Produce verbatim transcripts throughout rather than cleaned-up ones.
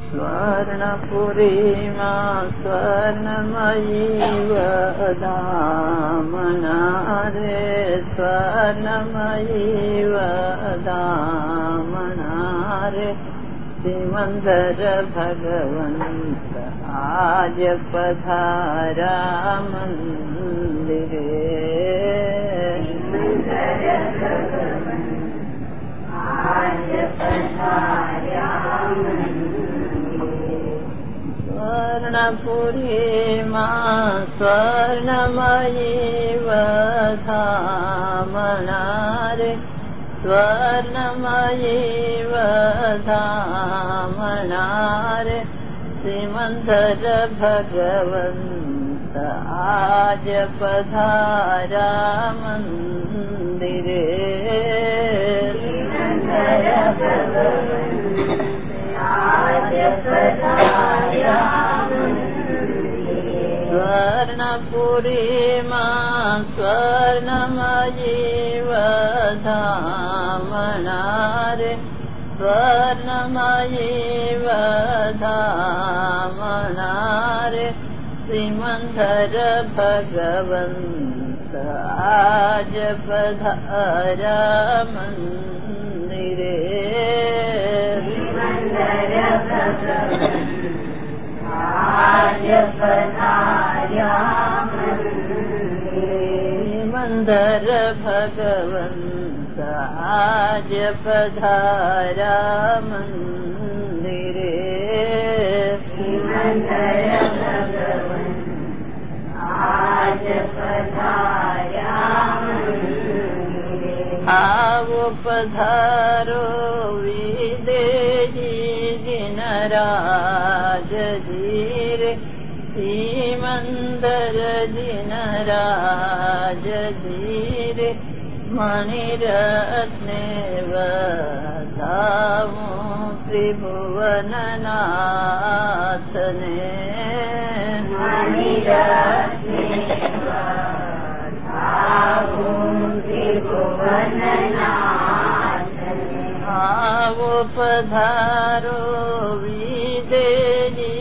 स्वर्णपुरीमा स्वर्णमयीव दामना रे स्वर्णमयीव दामना रे सिमंदर भगवंत आज पधारा मंदिरे आज पधारा स्वर्णपुरी मां स्वर्णमयीव धामना रे स्वर्णमयीव धामना रे सिमंदर भगवंत आज पधारा मंदिरे सिमंदर भगवंत आज पधारा स्वर्णपुरी मां स्वर्णमयीव धामना रे स्वर्णमयीव धामना रे सिमंदर भगवंत आज पधारा मंदिरे सिमंदर भगवंत आज पधारा मंदिरे सिमंदर भगवंत आज पधारा मंदिरे सिमंदर भगवंत आज पधारा मंदिरे आओ पधारो विदेही जिनराज धीरे सिमंदर जिनराज धीरे मणिरत्ने वधामो त्रिभुवननाथ ने मणिरत्ने वधामो त्रिभुवननाथ ने आओ पधारो विदेही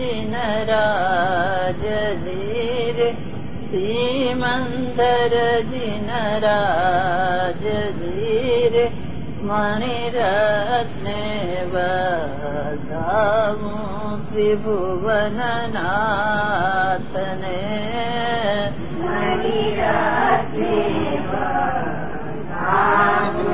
जिनराज धीरे सिमंदर जिनराज धीरे मणिरत्ने वधामो त्रिभुवननाथ ने मणिरत्ने वधामो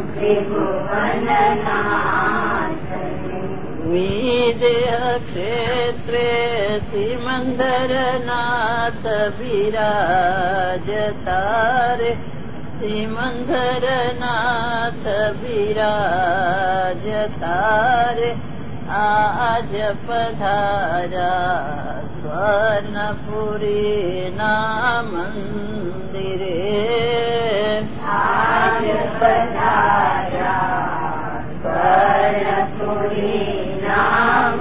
त्रिभुवननाथ ने विदेह क्षेत्रे सिमंदर नाथ विराजता रे सिमंदर नाथ विराजता रे आज पधारा स्वर्णपुरी नाम मंदिरे आज पधारा स्वर्णपुरी नाम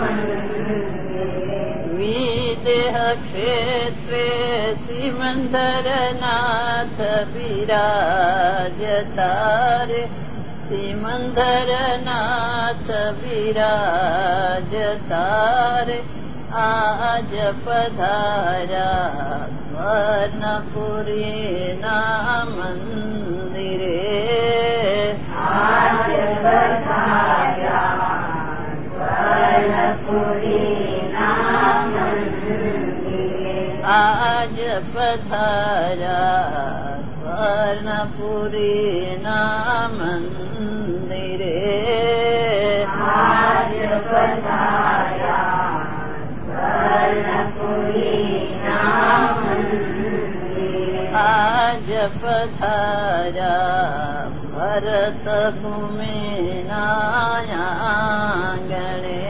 विदेह क्षेत्रे सिमंदर नाथ विराजता रे सिमंदर नाथ विराजता रे आज पधारा स्वर्णपुरी नाम मंदिरे आज पधारा स्वर्णपुरी नाम मंदिरे आज पधारा स्वर्णपुरी नाम मंदिरे आज पधारा स्वर्णपुरी नाम मंदिरे आज पधारा भरत भूमि नायांगणे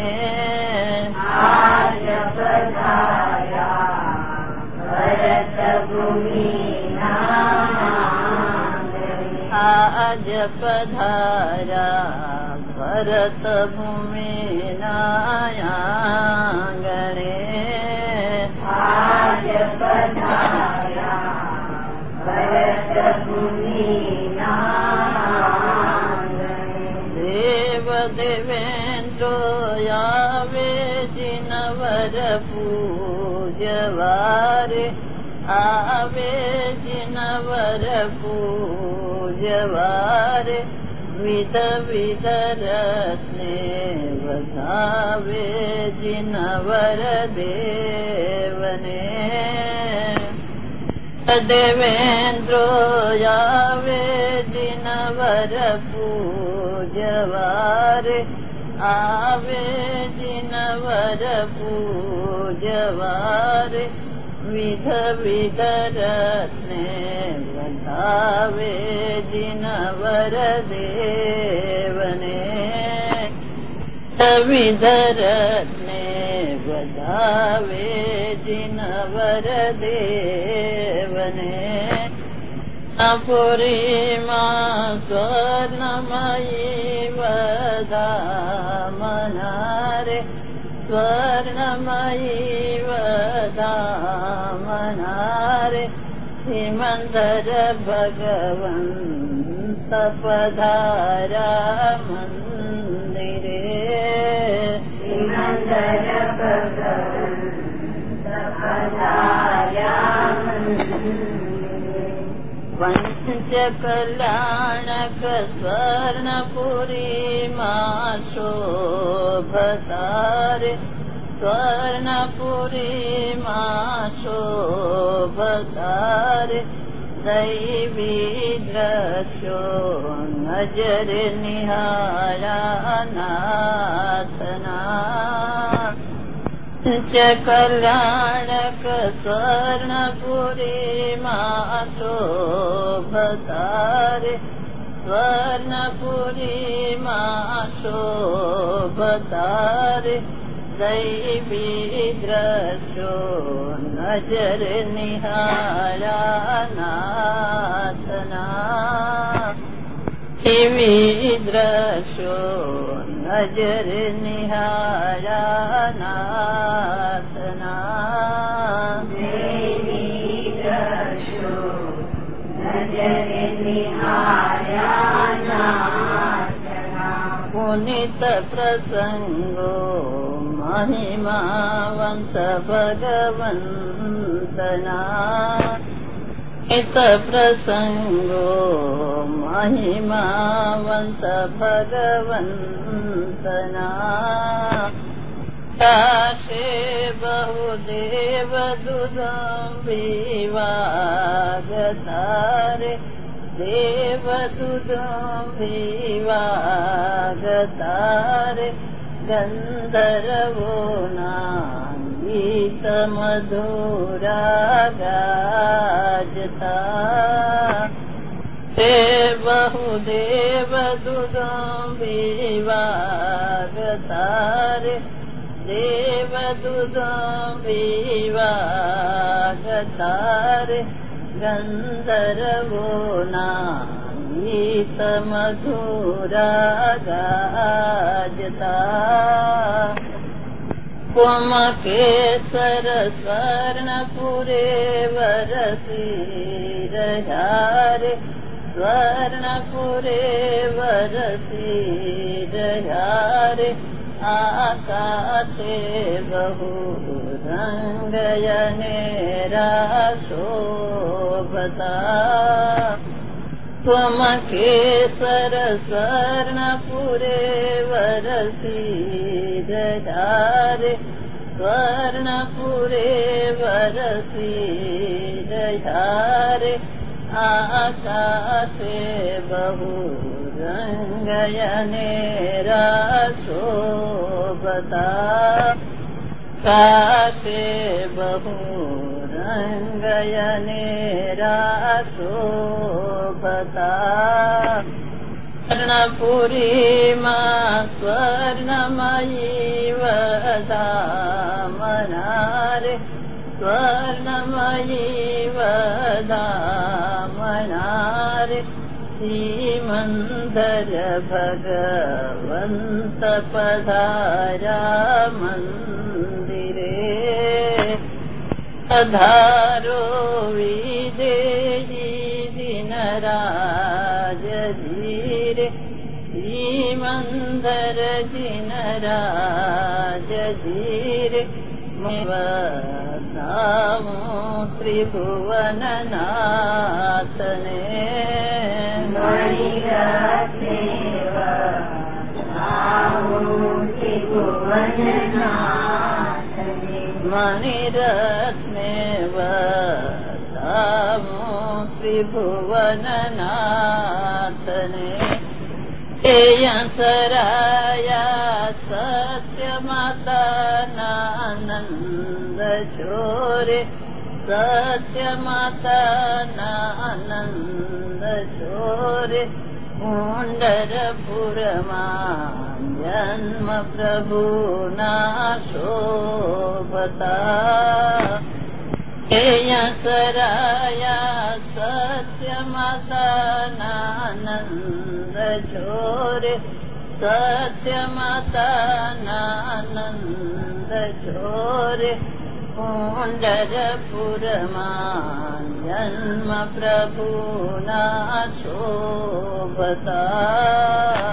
आज पधारा भरत भूमि नायांगणे आज पधारा भरत भूमि नायांगणे आज पधारा भरत भूमि नायांगणे देव देवेन्द्रो यावे जिनवर पूजवारे आवे जिनवर पूजवारे विध विध रत्ने वधावे जिनवर देवने देवेंद्रो यावे जिनवर पूजवारे आवे जिनवर पूजवारे विध विध रत्ने वधावे जिनवर देवने विध रत्ने वधावे जिनवर देवने पुरी मां स्वर्णमयी वधामनारे स्वर्णमयी वधामनारे श्रीमंदर भगवंत पधारा मंदिरे श्रीमंदर भगवंत पधारा मंदिरे पंच कल्याणक स्वर्णपुरी मां शोभतारे स्वर्णपुरी मां शोभतारे दैवी दृश्यो नजर निहारा नाथना पंच कल्याणक स्वर्णपुरी मां शोभतारे स्वर्णपुरी मां शोभतारे दैवी दृश्यो नजर निहारा नाथना देवी दृश्यो नजर निहारा नाथना देवी दृश्यो नजर निहारा नाथना पुनित प्रसंगो महिमावंत भगवंतना इत प्रसंगो महिमावंत भगवंतना काशे बहुदेव दुदुम्बिवागतारे देवदुदुम्बिवागतारे गंधर्वो नागीत मधुरा गाजता ते बहुदेव दुदुम्बिवागतारे देवदुदुम्बिवागतारे गंधर्वो नागीत मधुरा गाजता कुमकेसर स्वर्णपुरे वरसी रहारे स्वर्णपुरे वरसी रहारे आकाशे बहु रंगयनेरा शोभता कुमकेसर स्वर्णपुरे वरसी रहारे स्वर्णपुरे वरसी रहारे आकाशे बहु रंगयनेरा शोभता काशे बहु रंगयनेरा शोभता स्वर्णपुरी मां स्वर्णमयी वधामनारे स्वर्णमयी वधामनारे श्रीमंदर भगवंत पधारा मंदिरे पधारो विदेही दिनराज धीरे श्रीमंदर दिनराज धीरे વદામો ત્રિભુવનનાથને મણિરત્ને વદામો ત્રિભુવનનાથને મણિરત્ને વદામો ત્રિભુવનનાથને યસરાયા સત્ય માતાના આનંદ ચોરે સત્ય માતાના આનંદ ચોરે પુંડરપુરમાં જન્મ પ્રભુના શોભતા યસરાયા સત્ય માતાના આનંદ ચોરે સત્ય માતાના આનંદ ચોરે પુંડરપુરમાં જન્મ પ્રભુના શોભતા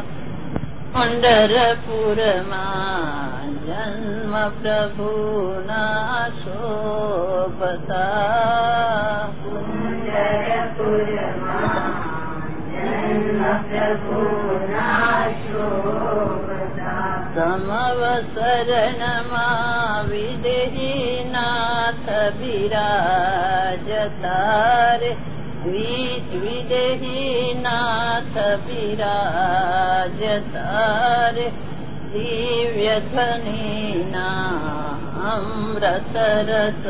પુંડરપુરમાં જન્મ પ્રભુના શોભતા પુંડરપુરમાં જન્મ પ્રભુના શોભતા સમવસરણમાં વિદેહીનાથ બિરાજતા રે વિદેહીનાથ બિરાજતા રે દિવ્ય ધ્વનિના અમૃત રસ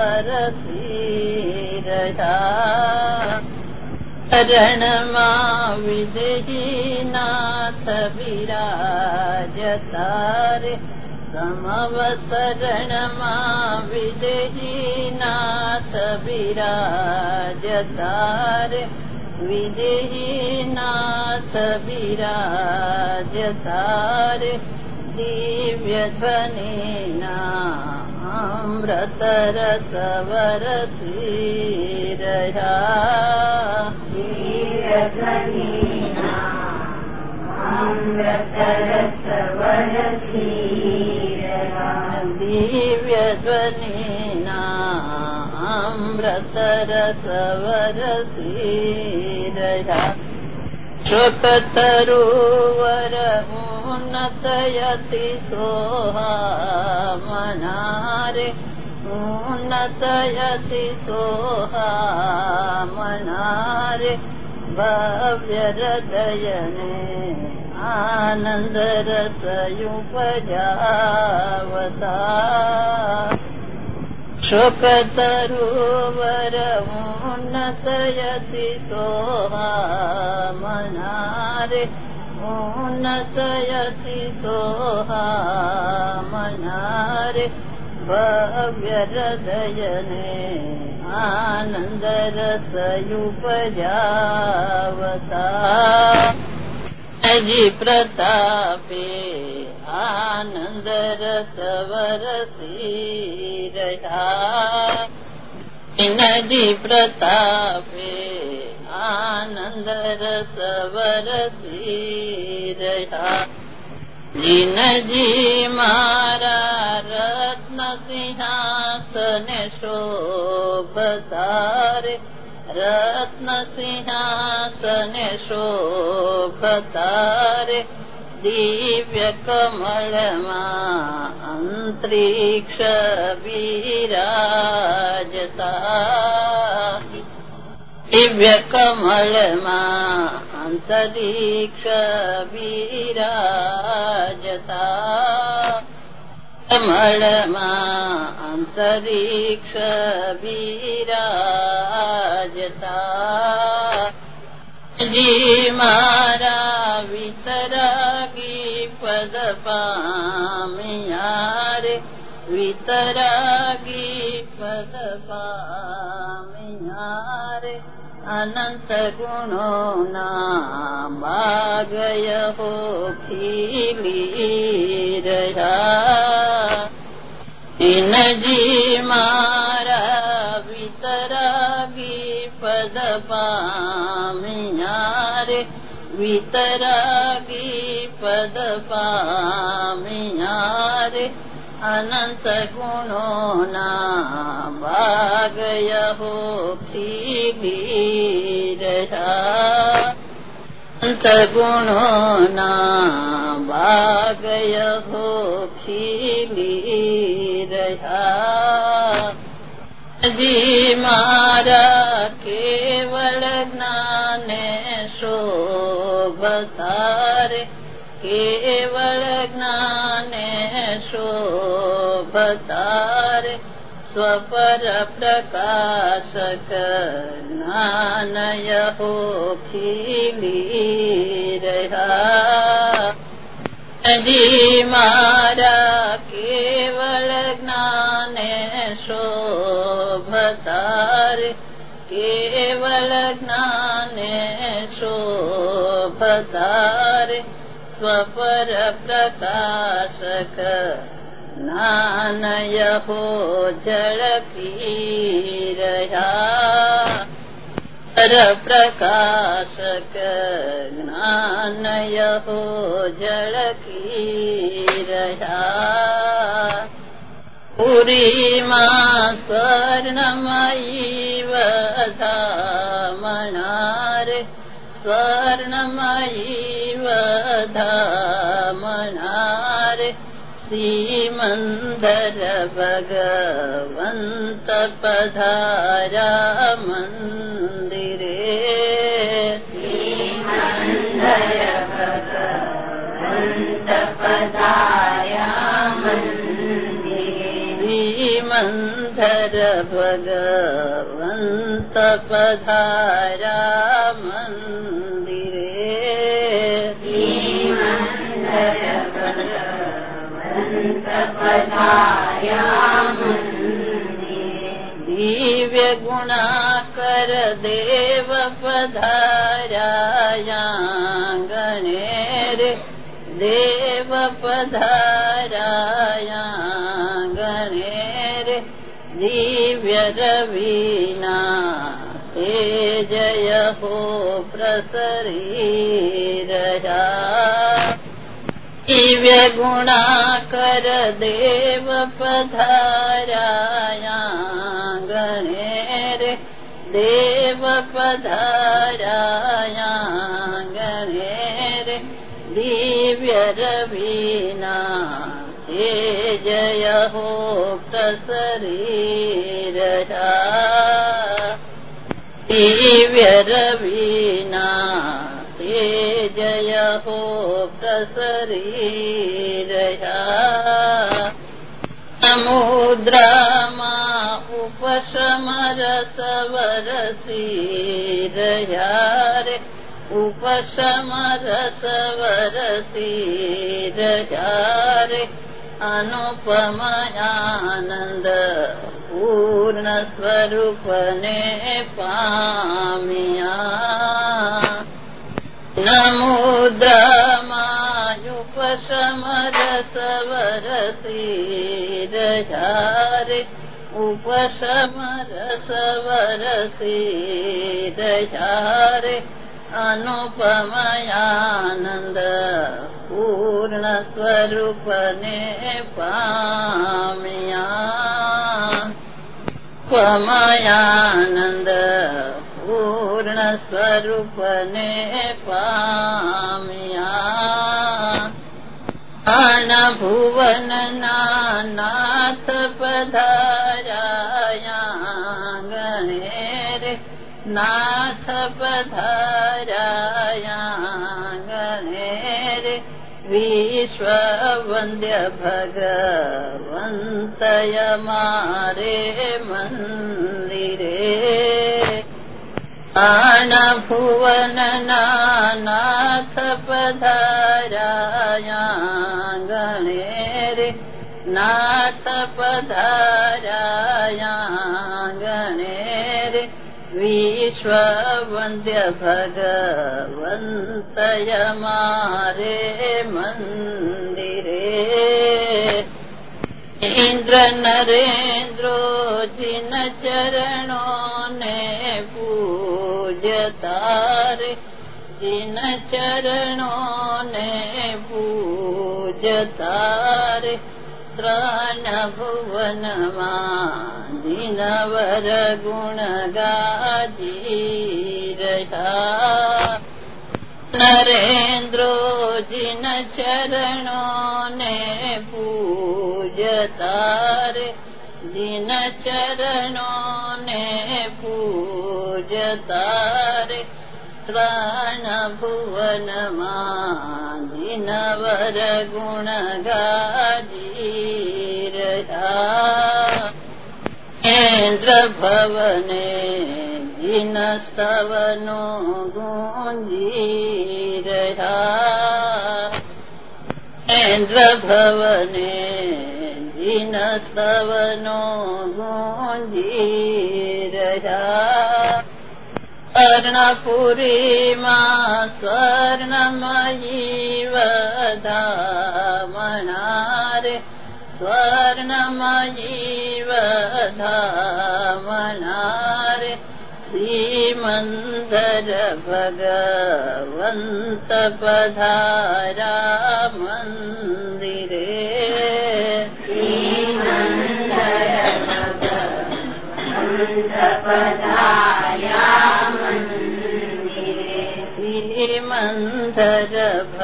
વરસી રહ્યા રણમાં વિદેહીનાથ બિરાજતા રે સમવસરણમાં વિદેહીનાથ બિરાજતા રે વિદેહીનાથ બિરાજતા રે દિવ્ય ધ્વનિના અમૃત રસ વરસી રહ્યા દિવ્ય ધ્વનિના અમૃત રસ વરસી રહ્યા દિવ્ય ધ્વનિના અમૃત રસ વરસી રહ્યા શોક તરુવર ઉન્નતયતિ સોહામણારે ઉન્નતયતિ સોહામણારે ભવ્ય હૃદયને આનંદ રસયુપજાવતા શોક તરુવર ઉન્નતયતિ સોહામણારે ઉન્નતયતિ સોહામણારે ભવ્ય હૃદયને આનંદ રસયુપજાવતા જી પ્રતાપે આનંદ રસ વરસી રહ્યા નજી પ્રતાપે આનંદ રસ વરસી રહ્યા જીનજી મારા રત્ન સિંહાસને શોભતા રે રત્ન સિંહાસને શોભતા રે દિવ્ય કમળમાં અંતરિક્ષ બિરાજતા દિવ્ય કમળમાં અંતરિક્ષ બિરાજતા કમળમાં અંતરિક્ષ બિરાજતા જી મારા વિતરાગી પદ પામ્યા રે વિતરાગી પદ પામ્યા રે અનંત ગુણોના બાગય હો ખીલી રહ્યા નજી મારા વિતરાગી પદ પામ્યા રે વિતરાગી પદ પામ્યા રે અનંત ગુણોના ભાગયહો ખીલીરહા અનંત ગુણોના ભાગયહો ખીલીરહા જી મારા કેવળ જ્ઞાને શોભતારે કેવળ જ્ઞાને શોભતારે સ્વપર પ્રકાશક જ્ઞાનયહો ખીલીરહા જી મારા કેવળ જ્ઞાને શોભતારે કેવળ જ્ઞાને શોભતારે સ્વપર પ્રકાશક જ્ઞાનયહો ઝળકીરહા પર પ્રકાશક જ્ઞાનયહો ઝળકીરહા પુરીમાં સ્વર્ણમયી વધામનારે સ્વર્ણમયી વધામનારે શ્રીમંદર ભગવંત પધાર્યા મંદિરે શ્રીમંદર ભગવંત પધાર્યા મંદિરે શ્રીમંદર ભગવંત પધાર્યા મંદિરે શ્રીમંદર ભગવંત પધાર્યા મંદિરે દિવ્ય ગુણાકર દેવ પધાર્યા રે દેવ પધાર્યા રે દિવ્ય રવિના તેજયહો પ્રસરીરહા દિવ્ય ગુણાકર દેવ પધાર્યા રે દેવ પધાર્યા રે દિવ્ય રવિના તેજયહો પ્રસરીરહા દિવ્ય રવિના તેજયહો પ્રસરીરહા સમુદ્રમાં ઉપશમરસ વરસીરહા રે ઉપશમરસ વરસીરહા રે અનુપમયાનંદ પૂર્ણ સ્વરૂપને પામ્યા સમુદ્રમાં ઉપશમરસ વરસીરહા રે ઉપશમરસ વરસીરહા રે અનુપમયાનંદ પૂર્ણ સ્વરૂપને પામ્યા પમયાનંદ પૂર્ણ સ્વરૂપને પામ્યા આના ભુવનના નાથ પધાર્યા રે નાથ પધાર્યા રે વિશ્વવંદ્ય ભગવંતય મારે મંદિરે આના ભુવનના નાથ પધાર્યા રે નાથ પધાર્યા રે વિશ્વવંદ્ય ભગવંતય મારે મંદિરે ઇન્દ્ર નરેન્દ્રો જિન ચરણો ને પૂજતા રે જિન ચરણો ને પૂજતા રે ત્રણ ભુવનમાં દિનવર ગુણ ગાજી રહ્યા નરેન્દ્રો જીન ચરણો ને પૂજતા રે જીન ચરણો ને પૂજતા રે ત્રણ ભુવનમાં દિનવર ગુણ ગાજી રહ્યા ઇન્દ્ર ભવને જીન સ્તવનો ગુંજી રહ્યા ઇન્દ્ર ભવને જીન સ્તવનો ગુંજી રહ્યા અર્ણપુરીમાં સ્વર્ણમયી વધામણા રે સ્વર્ણમયી વધામણા રે શ્રીમંદર ભગવંત પધારા મંદિરે શ્રીમંદર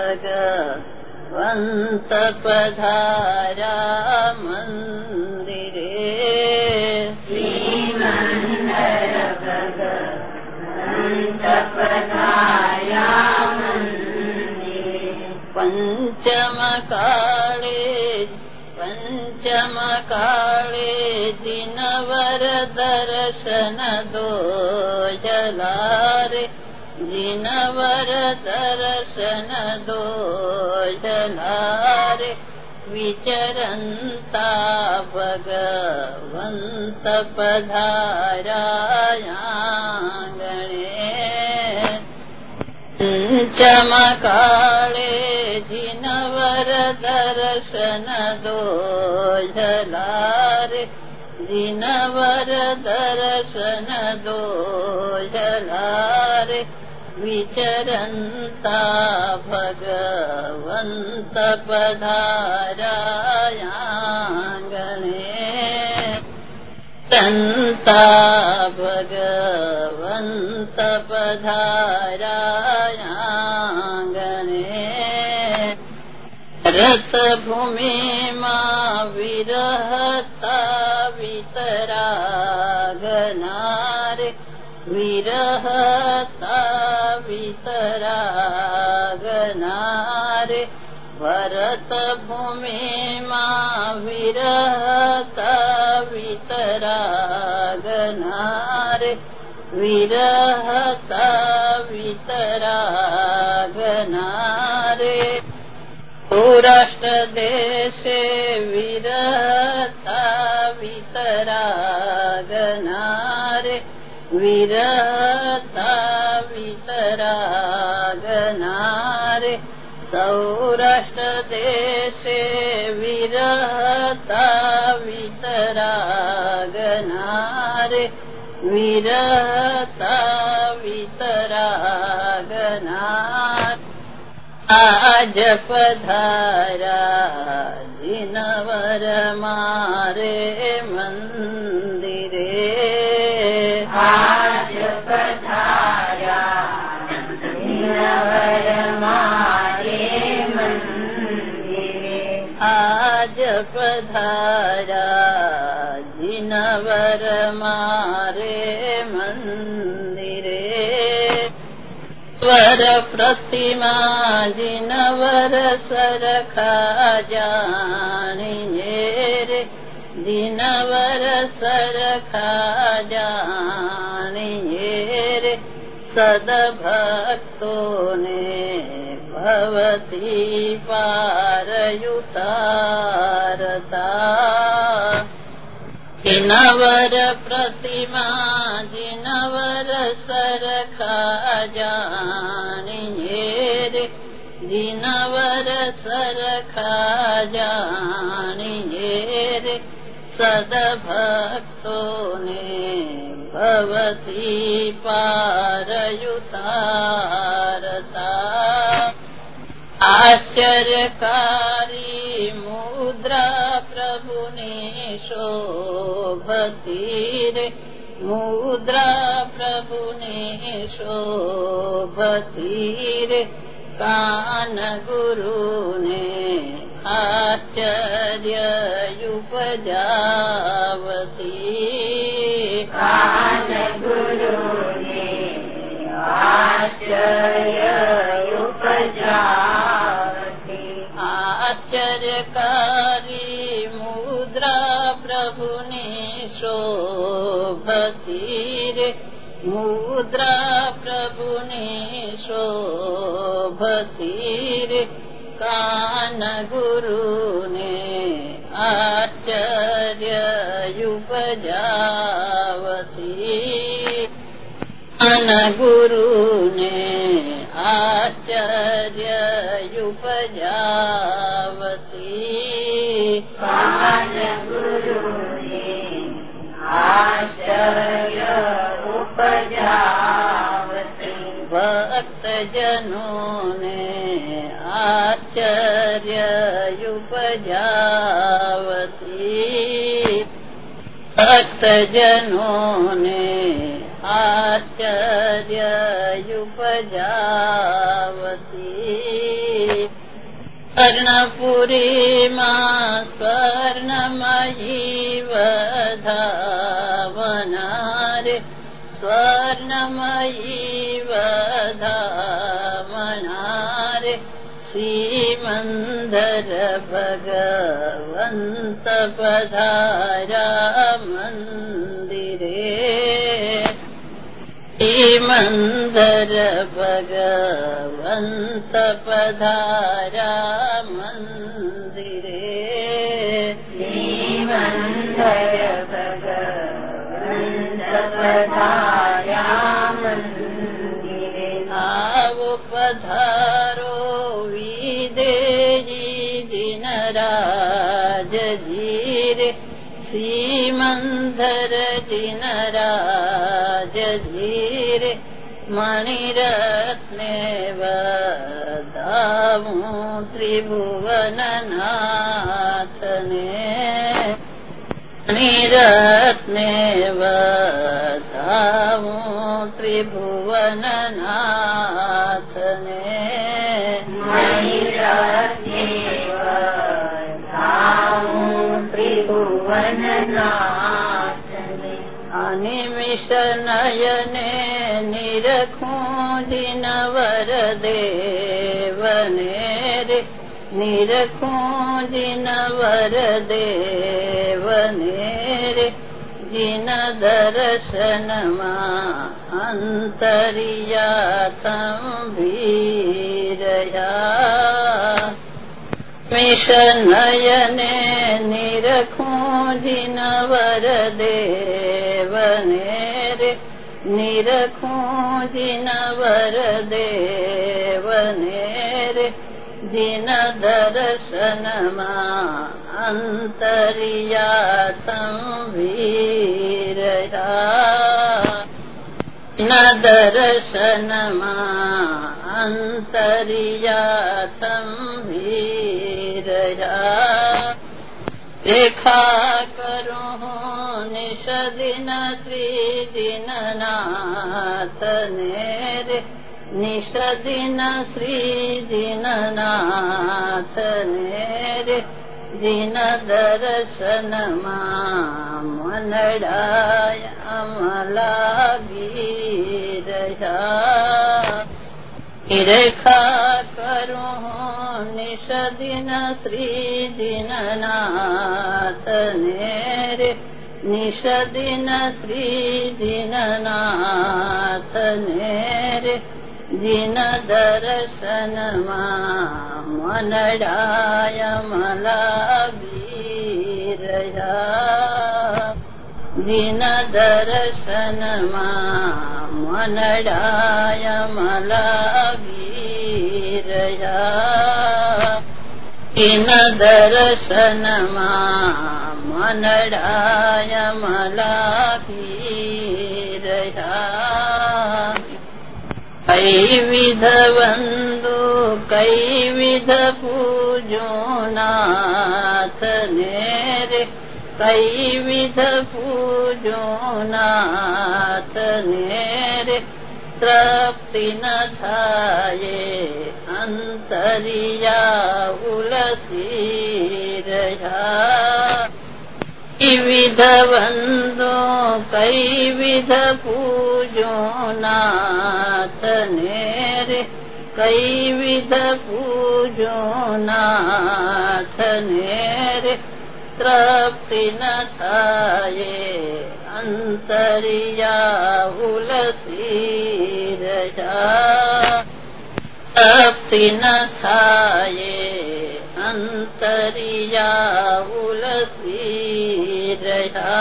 ભગવંત પધારા મંદિરે શ્રીમંદર ભગવંત પધારા મંદિરે પંચમ કાળે પંચમ કાળે દિનવર દર્શન દોજલારે દિનવર દર્શન દોજલારે વિચરંતા ભગવંત પધારાયાંગણે પંચમ કાળે દિનવર દર્શન દોજલારે દિનવર દર્શન દોજલારે વિચરંતા ભગવંત પધારાયાંગણે સંતા ભગવંત પધારાયાંગણે રથભૂમિમાં વિરહતા વિતરાગનારે વિરહતા વિતરાગનારે ભરત ભૂમિમાં વિરહતા વિતરાગનારે વિરહતા વિતરાગનારે સૌરાષ્ટ્ર દેશે વિરહતા વિતરાગનારે વિરહતા વિતરાગનારે સૌરાષ્ટ્ર દેશે વિરહતા વિતરાગનારે વિરહતા વિતરાગનારે આજ પધારા દિનવર મારે મંદિરે આજ પધારા દિનવર મારે મંદિરે આજ પધારા દિનવર મારે મંદિરે વર પ્રતિમા દિનવર સરખા જાણીએ રે દિનવર સરખા જાણીએ રે સદભક્તોને ભવતી પારયુતારતા દિનવર પ્રતિમા દિનવર સરખા જાણીએ રે દિનવર સરખા જાણીએ રે સદભક્તોને ભવતી પારયુતારતા આશ્ચર્યકારી મુદ્રા प्रभुनि शोभति रे मुद्रा प्रभुनि शोभति रे कान गुरुने आश्चर्ययुपजावति कान गुरुने आश्चर्ययुपजावति आश्चर्यकारी मुद्रा प्रभुनि शोभति रे मुद्रा प्रभुनि शोभति रे कान गुरुने आश्चर्ययुपजावति कान गुरुने आश्चर्ययुपजावति कान गुरुने आश्चर्ययुपजावति भक्तजनों ने आश्चर्ययुपजावति भक्तजनों ने आश्चर्ययुपजावति स्वर्णपुरी मां स्वर्णमयी वधावना रे स्वर्णमयी वधावना रे श्रीमन्दिर भगवन्त पधारा मन्दिरे श्रीमन्दिर भगवन्त पधारा मन्दिरे श्रीमन्दिर भगवन्त पधारा मन्दिरे आवो पधारो विदेही जिनराज जीरे श्रीमन्दिर जिनराज जीरे मणिरत्ने वदामो त्रिभुवननाथने मणिरत्ने वदामो त्रिभुवननाथने मणिरत्ने वदामो त्रिभुवननाथने अनिमिष नयने निरखूं जिनवर देवने रे निरखूं जिनवर देवने रे जिन दर्शन मां अंतरियाथं भीरया मिष नयने निरखूं जिनवर देवने रे निरखूं जिनवर देवने रे जिन दर्शन मां अंतरियाथं भीरया न दर्शन मां अंतरियाथं भीरया देखा करूं निश दिन श्री दीननाथने रे निश दिन श्री दीननाथने रे जिन दर्शन मां मनडाय अमला गिरया रेखा करूं निश दिन श्री दीननाथने रे निश दिन श्री दीननाथने रे जिन दर्शन मां मनडाय मला वीरया जिन दर्शन मां मनडाय मला वीरया जिन दर्शन मां मनडाय मला वीरया कैविध वंदो कैविध पूजो नाथने रे कैविध पूजो नाथने रे तृप्ति न थाये अंतरिया उलसी रहा कैविध वंदो कैविध पूजो नाथने रे कैविध पूजो नाथने रे तृप्ति न थाये अंतरिया उलसी रहा तृप्ति न थाये अंतरिया उलसी रहा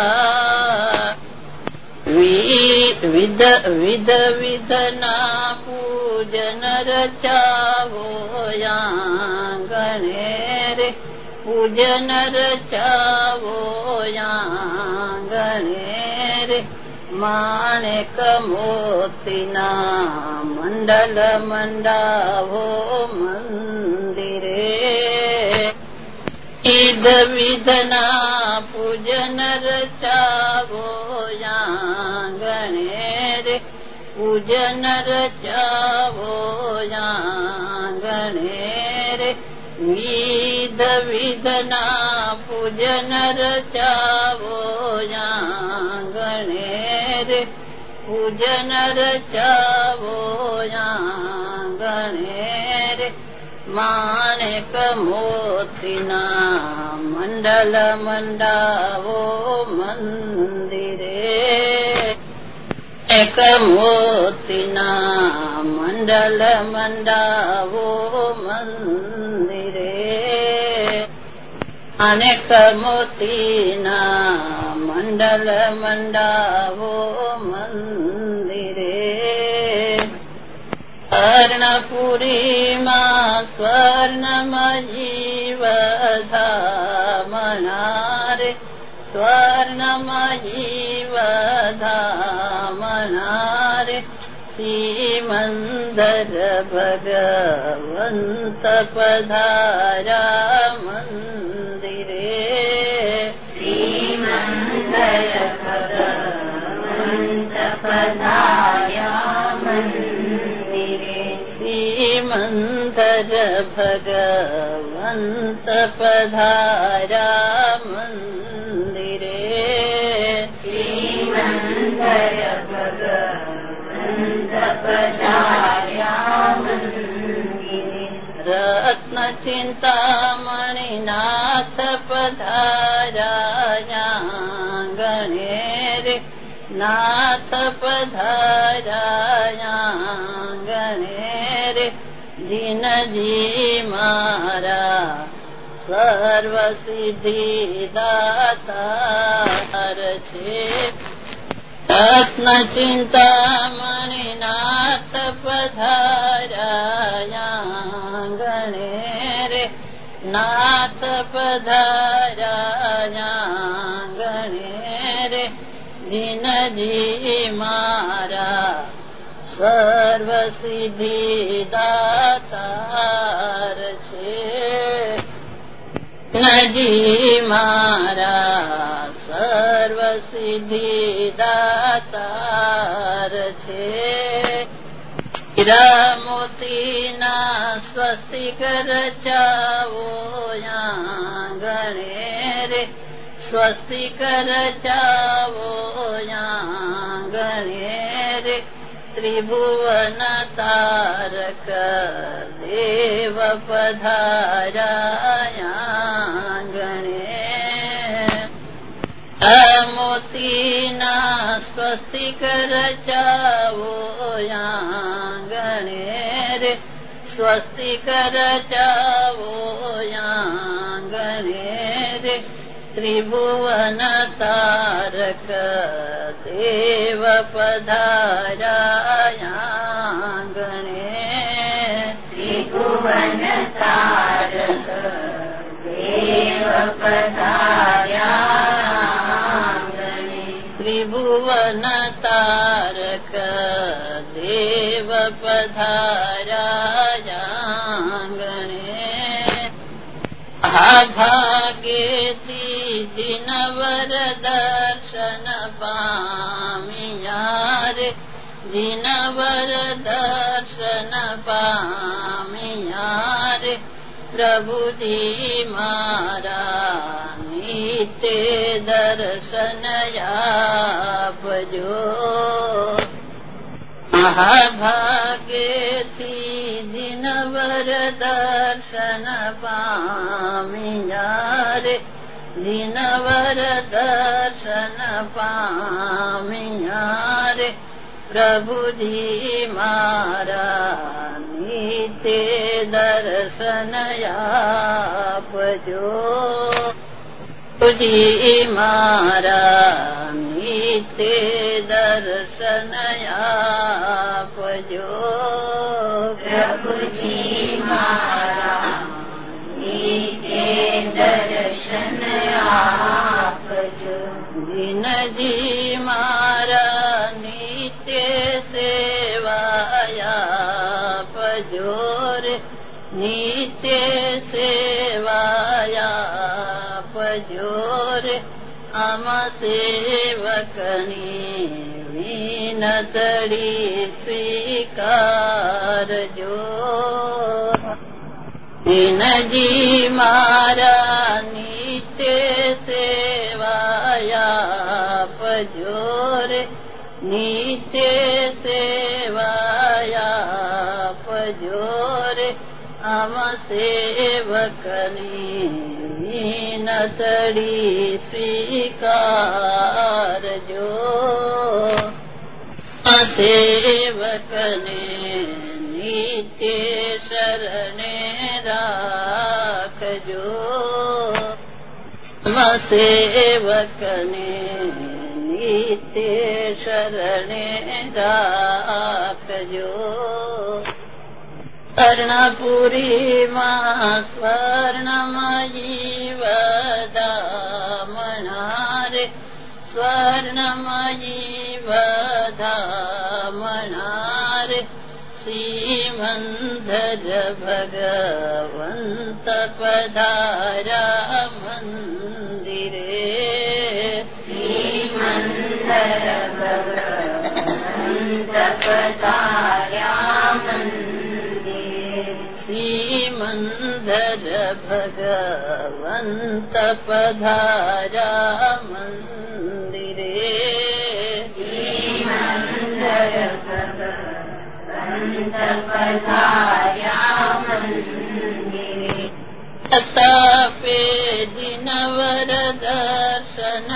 विध विध विध ना पूजन रचावो यांगणे रे पूजन रचावो यांगणे रे माणिक मोतीना मंडल मंडावो मंदिरे विध विधना पूजन रचावो यांगणे रे पूजन रचावो यांगणे रे विध विधना पूजन रचावो यांगणे रे पूजन रचावो यांगणे रे माणिक मोतीना मंडल मंडावो मंदिरे एक मोतीना मंडल मंडावो मंदिरे अनेक मोतीना मंडल मंडावो मंदिरे स्वर्णपुरी मा स्वर्णमयी वधामनारे स्वर्णमयी वधामनारे श्रीमंदर भगवंत पधारा मंदिरे श्रीमंदर भगवंत पधारा मंदिरे श्रीमंदर भगवंत पधारा मंदिरे श्रीमंदर भगवंत पधारा मंदिरे रत्न चिंतामणिनाथ पधारा यांगणे रे नाथ पधारा यांगणे रे जिनजी मारा सर्व सिद्धि दातार छे रत्न चिंतामणिनाथ पधारा यांगणे रे नाथ पधारा यांगणे रे जिनजी मारा सर्व सिद्धि दातार छे नजी मारा सर्व सिद्धि दातार छे हीरा मोतीना स्वस्तिक रचावो यांगणे रे स्वस्तिक रचावो यांगणे रे त्रिभुवन तारक देव पधारा यांगणे मोतीना स्वस्तिक रचावो यांगणे रे स्वस्तिक रचावो यांगणे रे त्रिभुवन तारक देव पधारा यांगणे त्रिभुवन तारक देव पधारा यांगणे त्रिभुवन तारक देव पधारा यांगणे भाग्येति दिन જીનવર દર્શન પામિયા રે જીનવર દર્શન પામિયા રે પ્રભુજી મારા નિત્ય દર્શન આપજો મહાભાગ્યથી જીનવર દર્શન પામિયા રે જીનવર દર્શન પામિયા રે પ્રભુજી મારા નિત્ય દર્શન આપજો પ્રભુજી મારા નિત્ય દર્શન આપજો પ્રભુજી મારા નિત્ય દર્શન આપજો દિનજી મારા નિત્ય સેવાયા આપજો રે નિત્ય સેવાયા આપજો રે આમ સેવકની વિનતડી સ્વીકારજો દિનજી મારા નિત્ય સેવાયા આપજો રે નિત્ય સેવાયા આપજો રે આમ સેવકની વિનતડી સ્વીકારજો સેવકને નિત્ય શરણે રાખજો સેવકને નિત્ય શરણે રાખજો સ્વર્ણપુરીમાં સ્વર્ણમયી વધામણા રે સ્વર્ણમયી વધામણા રે શ્રીમંદર ભગવંત પધારા મંદિરે શ્રીમંદર ભગવંત પધાર્યા મંદિરે શ્રીમંદર ભગવંત પધારા મંદિરે શ્રીમંદર ભગવંત પધાર્યા મંદિરે તપે જીનવર દર્શન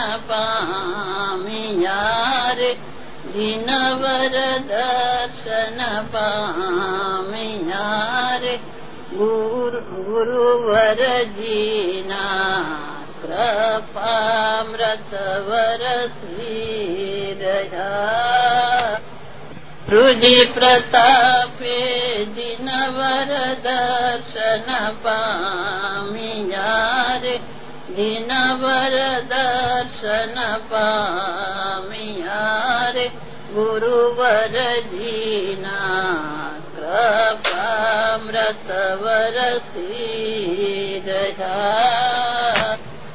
પામિયા રે જીનવર દર્શન પામિયા રે ગુરુવરજીના કૃપામૃત વરસી રહ્યા રુજી પ્રતાપે જીનવર દર્શન પામિયા રે જીનવર દર્શન પામિયા રે ગુરુવરજીના કૃપામૃત વરસી રહ્યા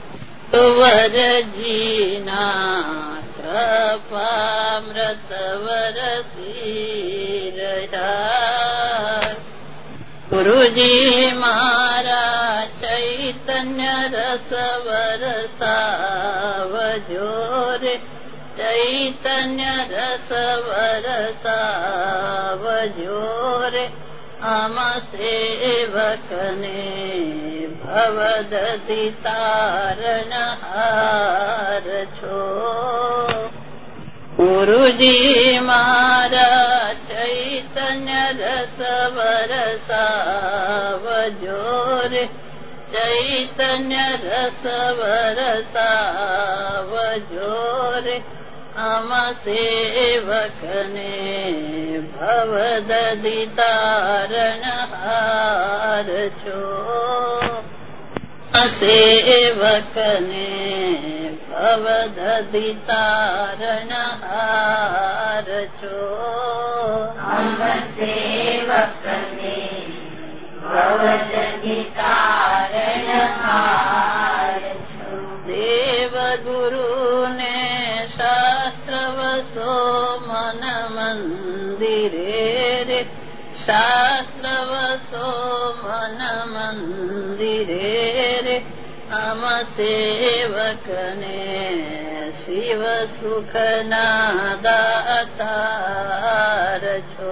ગુરુવરજીના કૃપામૃત વરસી રહ્યા ગુરુજી મારા ચૈતન્ય રસ વરસાવજો રે ચૈતન્ય રસ વરસાવજો રે આમ સેવકને ભવદધિ તારણહાર છો ગુરુજી મારા ચૈતન્ય રસ વરસાવજો રે ચૈતન્ય રસ વરસાવજો રે આમ સેવકને ભવદધિ તારણહાર છો સેવકને ભવદધિ તારણહાર છો અમ સેવકને ભવદધિ તારણહાર છો દેવ गुरुने शास्त्रवसो मन मंदिरे रे शास्त्रवसो मन मंदिरे रे हम सेवकने शिव सुखना दातार छो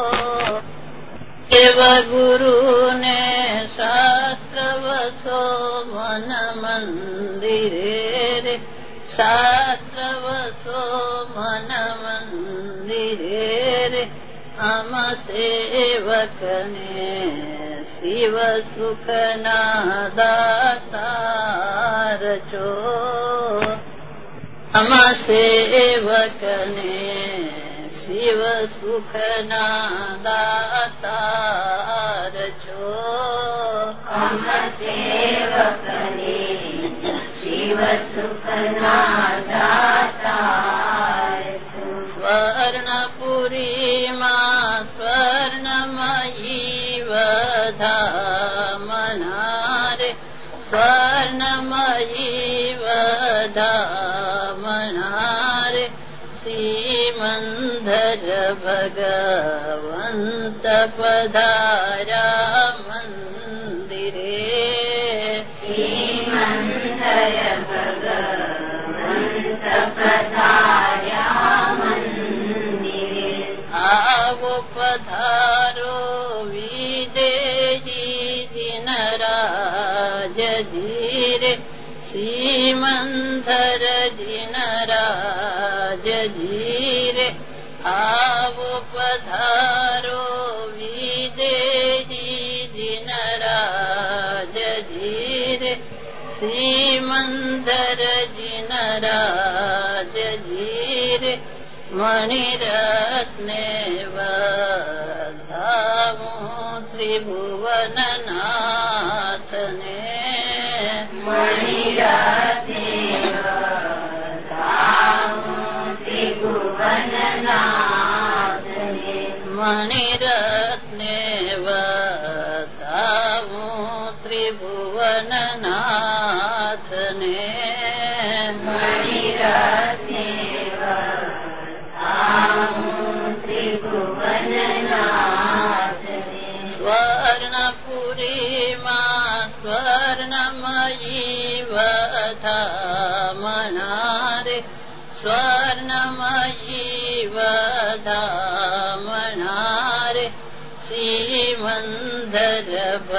देव गुरुने शास्त्रवसो मन मंदिरे रे शास्त्रवसो मन मंदिरे रे हम सेवकने शिव सुखना दातार छो हम सेवकने शिव सुखना दातार छो हम सेवकने शिव सुखना दातार छो स्वर्णपुरी मां स्वर्णमयी वधामनारे स्वर्णमयी वधामनारे श्रीमन्धर भगवन्त पधारा मन्दिरे श्रीमन्धर भगवन्त पधारा मन्दिरे आवो पधारो विदेही जिनराज धीरे श्रीमन्धर जिनराज धीरे आवो पधारो विदेही जिनराज धीरे श्रीमन्धर जिनराज धीरे मणिरत्ने वधामो त्रिभुवननाथने मणिरत्ने वधामो त्रिभुवननाथने मणिरत्ने वधामो त्रिभुवननाथने मणिरत्ने त्रिभुवननाथने स्वर्णपुरी मां स्वर्णमयी वधामनारे स्वर्णमयी वधामनारे श्रीमन्धर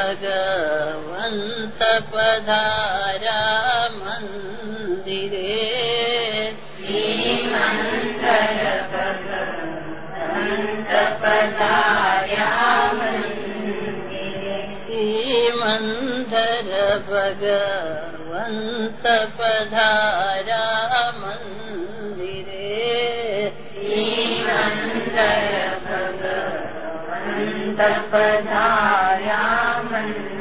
भगवन्त पधारा मन्दिरे श्रीमन्धर भगवन्त पधारा मन्दिरे श्रीमन्धर भगवन्त पधारा मन्दिरे श्रीमन्धर भगवन्त पधारा मन्दिरे